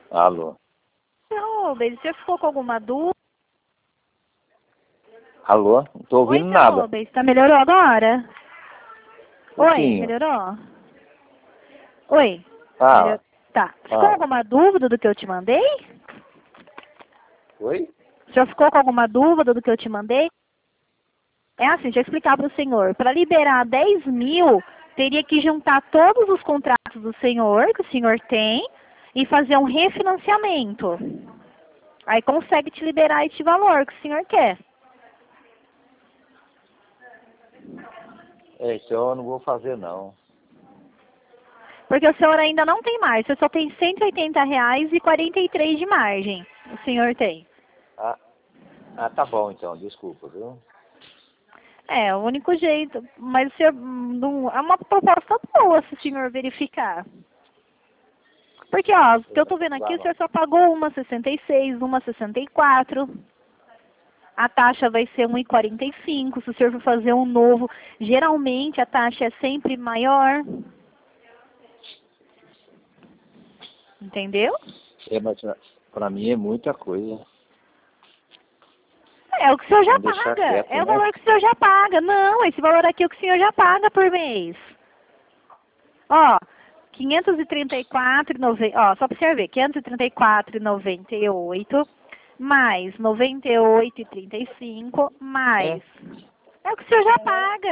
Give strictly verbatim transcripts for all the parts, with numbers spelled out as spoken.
Alô? Ô, Rubens, você ficou com alguma dúvida? Alô? Não tô ouvindo Oi, nada. Rubens, tá melhorou agora? Oi, Pouquinho. melhorou? Oi? Ah, Melhor... Tá. Ficou ah. alguma dúvida do que eu te mandei? Oi? O senhor ficou com alguma dúvida do que eu te mandei? É assim, deixa eu explicar para o senhor. Para liberar dez mil, teria que juntar todos os contratos do senhor, que o senhor tem, e fazer um refinanciamento. Aí consegue te liberar esse valor que o senhor quer. É, então eu não vou fazer não. Porque o senhor ainda não tem mais. O senhor só tem cento e oitenta reais e quarenta e três de margem. O senhor tem. Ah, ah, tá bom então, desculpa, viu? É, o único jeito. Mas o senhor, não, é uma proposta boa se o senhor verificar. Porque, ó, o que eu tô vendo aqui, Vai o lá. senhor só pagou uma sessenta e seis, uma sessenta e quatro. A taxa vai ser um e quarenta e cinco. Se o senhor for fazer um novo, geralmente a taxa é sempre maior. Entendeu? É, mas pra- pra mim é muita coisa. É o que o senhor já Vamos deixar paga. quieto, É o né? valor que o senhor já paga. Não, esse valor aqui é o que o senhor já paga por mês. Ó, quinhentos e trinta e quatro e noventa, ó, só para você ver, quinhentos e trinta e quatro e noventa e oito mais noventa e oito e trinta e cinco mais É. é o que o senhor já paga.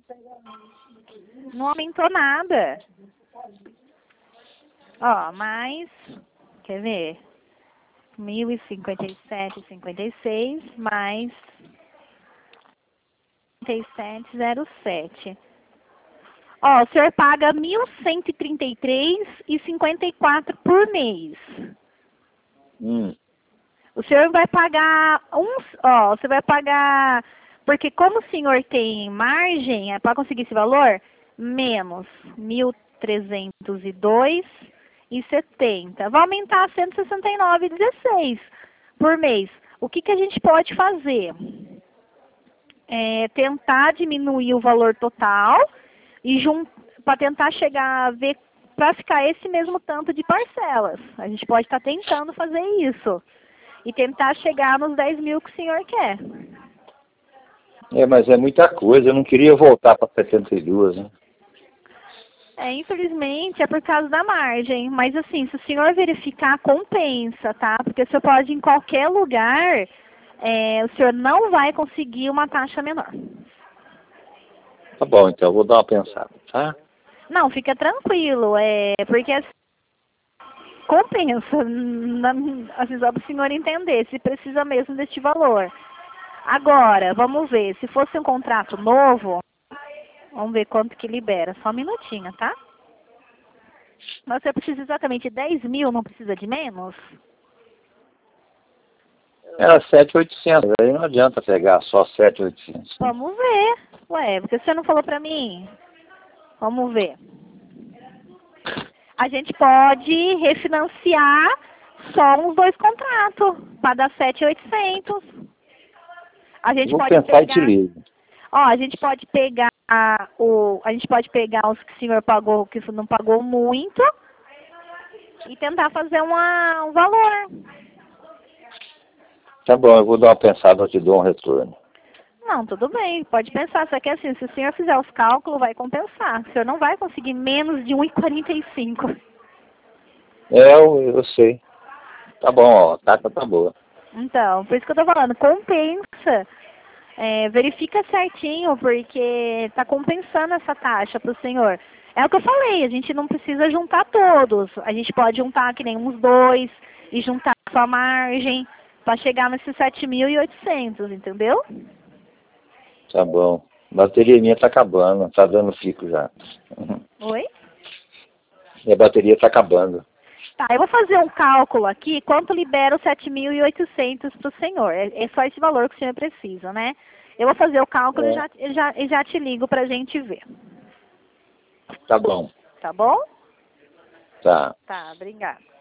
Não aumentou nada. Ó, mais, quer ver? mil e cinquenta e sete e cinquenta e seis mais trinta e sete zero sete. Ó, o senhor paga mil cento e trinta e três e cinquenta e quatro por mês. Hum. O senhor vai pagar uns, ó, você vai pagar, porque como o senhor tem margem, é para conseguir esse valor, menos mil trezentos e dois e setenta. Vai aumentar cento e sessenta e nove e dezesseis por mês. O que que a gente pode fazer? É tentar diminuir o valor total e para tentar chegar a ver para ficar esse mesmo tanto de parcelas. A gente pode estar tentando fazer isso e tentar chegar nos dez mil que o senhor quer. É, mas é muita coisa. Eu não queria voltar para setenta e duas, né? É, infelizmente é por causa da margem, mas assim, se o senhor verificar, compensa, tá? Porque o senhor pode ir em qualquer lugar, é, o senhor não vai conseguir uma taxa menor. Tá bom, então eu vou dar uma pensada, tá? Não, fica tranquilo, é porque assim, compensa, na, assim, só para o senhor entender se precisa mesmo deste valor. Agora, vamos ver, se fosse um contrato novo, vamos ver quanto que libera. Só um minutinho, tá? Mas você precisa exatamente de dez mil, não precisa de menos? Era sete mil e oitocentos. Aí não adianta pegar só sete mil e oitocentos. Vamos ver. Ué, porque você não falou pra mim? Vamos ver. A gente pode refinanciar só uns dois contratos, para dar sete mil e oitocentos. A gente Vou pode pensar e te pegar... ligo. Ó, a gente pode pegar o, a gente pode pegar os que o senhor pagou, que não pagou muito, e tentar fazer uma, um valor. Tá bom, eu vou dar uma pensada, eu te dou um retorno. Não, tudo bem, pode pensar, só que assim, se o senhor fizer os cálculos, vai compensar. O senhor não vai conseguir menos de um e quarenta e cinco. É, eu, eu sei. Tá bom, ó, a taxa tá boa. Então, por isso que eu tô falando, compensa. É, verifica certinho, porque tá compensando essa taxa pro senhor. É o que eu falei, a gente não precisa juntar todos. A gente pode juntar que nem uns dois e juntar a sua margem para chegar nesses sete mil e oitocentos, entendeu? Tá bom. A bateria minha tá acabando, tá dando fico já. Oi? Minha bateria tá acabando. Tá, eu vou fazer um cálculo aqui, quanto libera os sete mil e oitocentos para o senhor. É, é só esse valor que o senhor precisa, né? Eu vou fazer o cálculo e É. já, e já, e já te ligo para a gente ver. Tá bom. Tá bom? Tá. Tá, obrigada.